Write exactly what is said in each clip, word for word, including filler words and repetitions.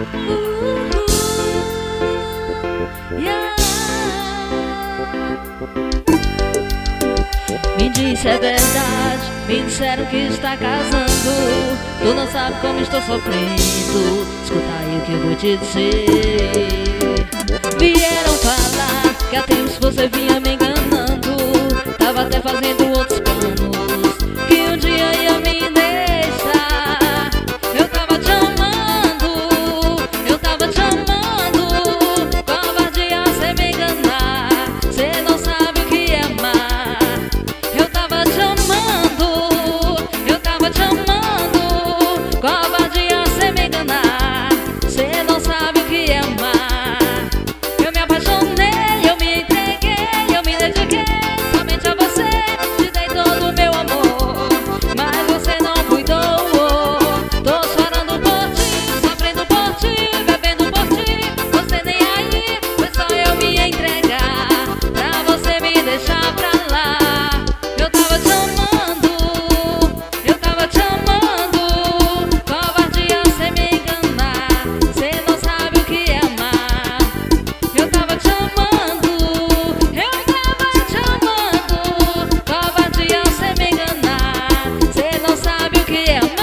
Me disse é verdade, me disseram que está casando. Tu não sabe como estou sofrendo. Escuta aí o que eu vou te dizer. Vieram falar que há tempos você vinha me enganando. Tava até fazendo outros planos, que um dia ia me deixar. Eu tava te amando, eu tava te amando. Covardia cê me enganar, cê não sabe o que é amar. Eu tava te amando, eu tava te amando. Covardia cê me enganar, cê não sabe o que é amar. Eu me apaixonei, eu me entreguei, eu me dediquei somente a você. Te dei todo o meu amor, mas você não cuidou. Tô chorando por ti, sofrendo por ti, bebendo por ti. Você nem aí, foi só eu me entregar pra você me deixar pra lá. Eu tava te amando, eu tava te amando. Covardia cê me enganar, cê não sabe o que é amar. Eu tava te amando, eu tava te amando. Covardia cê me enganar, cê não sabe o que é amar.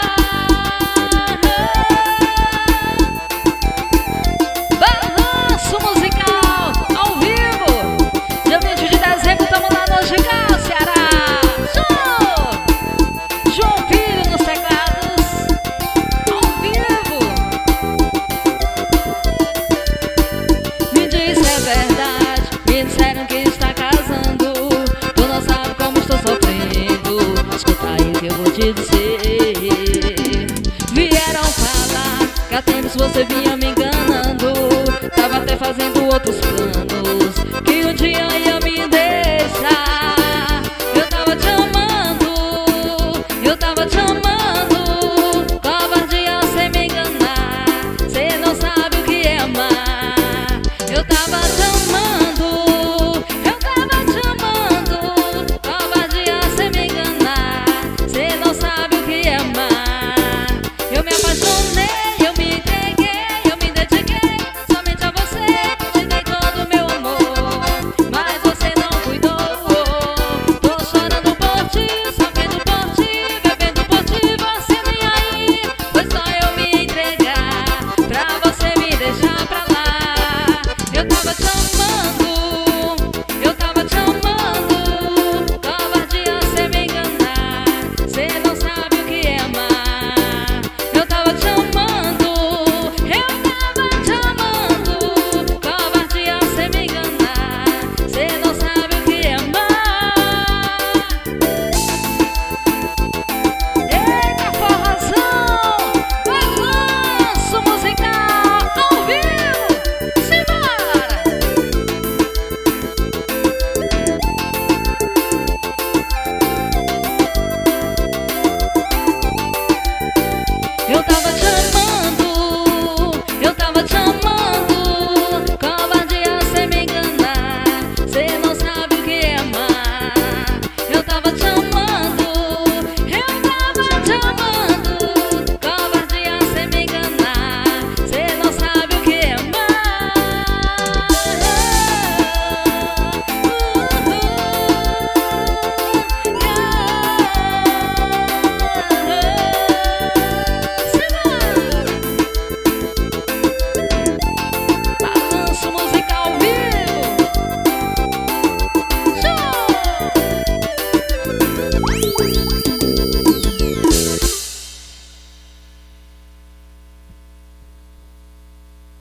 Balanço musical ao vivo, dia vinte de dezembro, tamo lá no Gigal, Ceará. Show! João Filho nos teclados, ao vivo. Me disse é verdade, me disseram que está casando. Tu não sabe como estou sofrendo. Escuta aí o que eu vou te dizer. Vieram falar que há tempos você vinha me enganando. Tava até fazendo outros